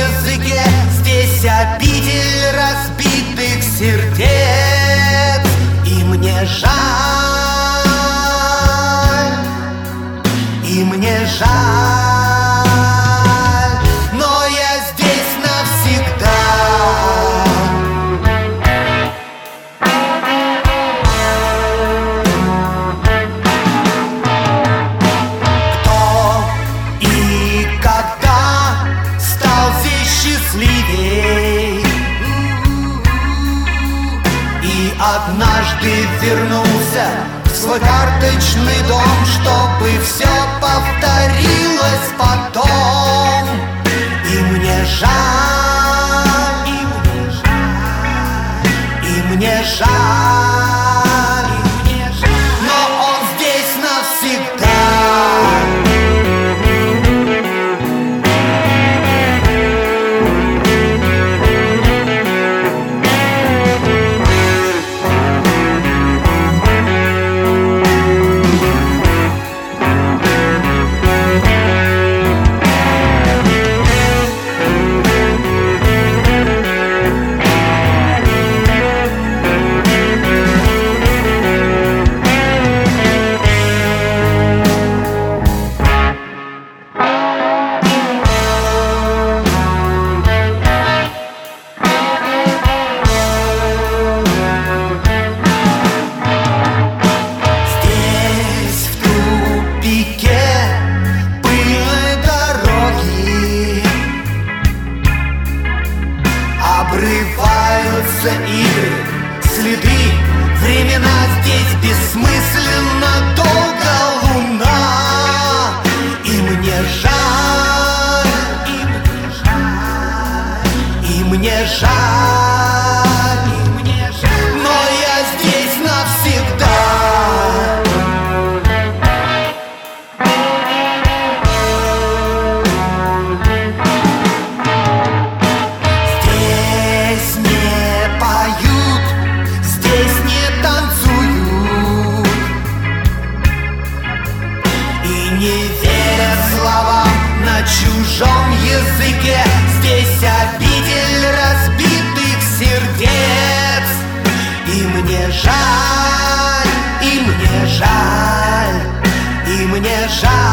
языке. Здесь обитель разбитых сердец, и мне жаль, и мне жаль, но я здесь навсегда. Кто и когда стал здесь счастливей и однажды вернулся в свой карточный дом, чтобы все повторилось потом. И мне жаль, и мне жаль, но он здесь навсегда. Обрываются игры, следы, времена здесь бессмысленно долго луна. И мне жаль, и мне жаль, но я здесь навсегда. Не верят словам на чужом языке. Здесь обитель разбитых сердец. И мне жаль, и мне жаль, и мне жаль.